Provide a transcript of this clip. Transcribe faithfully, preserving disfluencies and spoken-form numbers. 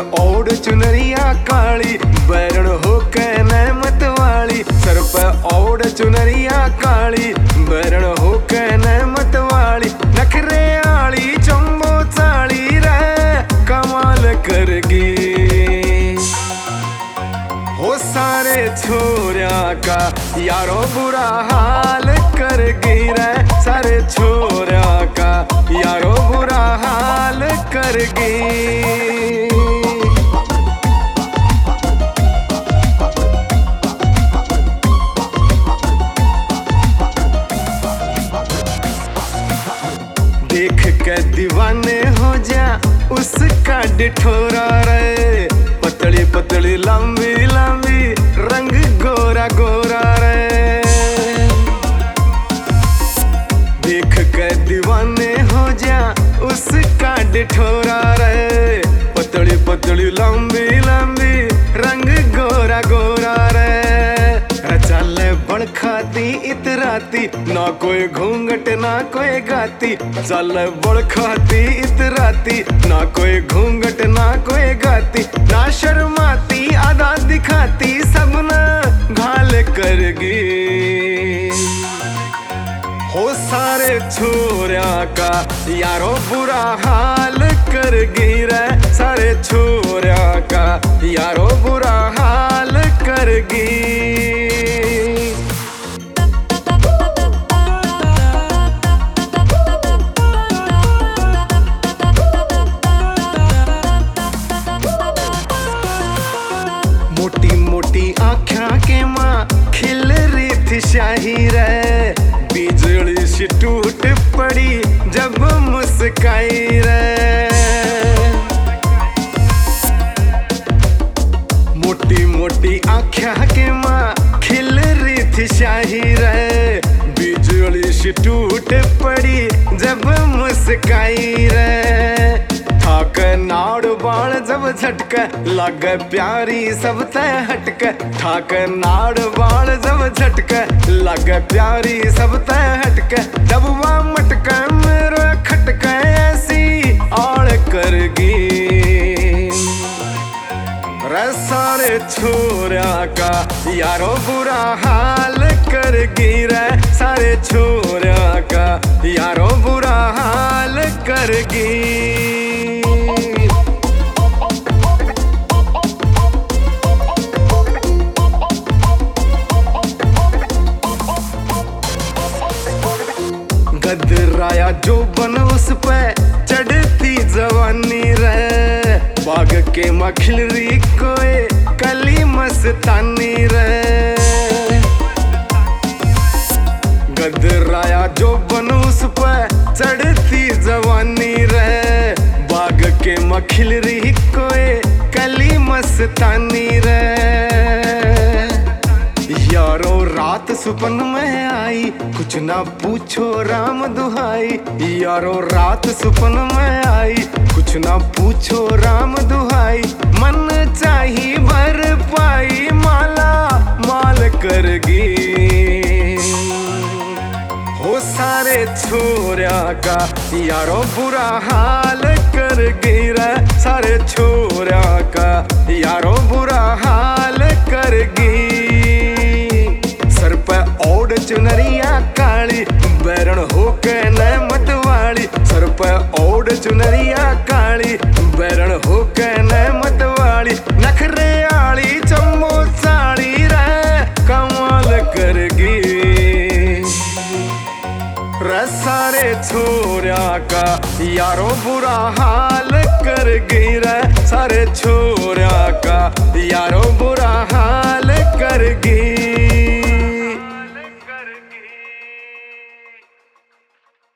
ओढ़ चुनरिया काली, बैरण होके नहमत वाली। सर पे ओढ़ चुनरिया काली, बैरण होके नहमत वाली। नखरे आली चंबो चाली रे कमाल करगी। हो सारे छोरिया का यारो बुरा हाल करगी रे, सारे छोरिया का यारो बुरा हाल करगी। देख के दीवाने हो जा उसका डिठोरा रे, पतली पतली लंबी लंबी रंग गोरा गोरा रे। देख के दीवाने हो जा उसका डिठोरा रे, पतली पतली लंबी लंबी रंग गोरा गोरा रे। चल बड़ खाती इतराती, ना कोई घूंघट ना कोई गाती। चल बड़ खाती इतराती, ना कोई घूंघट ना कोई गाती। ना शर्माती आधा दिखाती, सब ना घाल करगी। हो सारे छोरिया का यारो बुरा हाल करगी रे, सारे छोरिया का यारो बुरा हाल करगी। मोटी मोटी आँखा के माँ खिल रही थी शाही रे, बिजली सी टूट पड़ी जब मुस्काई रे। मोटी मोटी आँखा के माँ खिल रही थी शाही रे, बिजली सी टूट पड़ी जब मुस्काई रे। ठाक नाड़ बाल जब झटके लगे प्यारी सब तय हटके। ठाक नाड़ बाल जब झटके लगे प्यारी सब तय हटके। डबवा मटके मेरे खटके ऐसी आड़ करगी। रे सारे छोरिया का यारो बुरा हाल करगी रे, सारे छोरिया का यारो बुरा हाल करगी। गदराया जो बन उस पे चढ़ती जवानी रे, बाग के मखिलरी कोई कली मस्तानी रे। गदराया जो बन उस पे चढ़ती जवानी रे, बाग के मखिलरी कोई कली मस्तानी रे। यारो रात सुपन में आई, कुछ ना पूछो राम दुहाई। यारो रात सुपन में आई, कुछ ना पूछो राम दुहाई। मन चाही भर पाई माला माल करगी। हो सारे छोरिया का यारो बुरा हाल करगी रे, सारे छोरिया का यारो बुरा हाल करगी। सर पे ओढ़ चुनरिया काली, बैरण होके नहमत वाली। सर पे ओढ़ चुनरिया काली, बैरण होके नहमत वाली। नखरे आली चंबो चाली रे कमाल करगी। रे सारे छोरिया का यारो बुरा हाल करगी रे, सारे छोरिया का यारो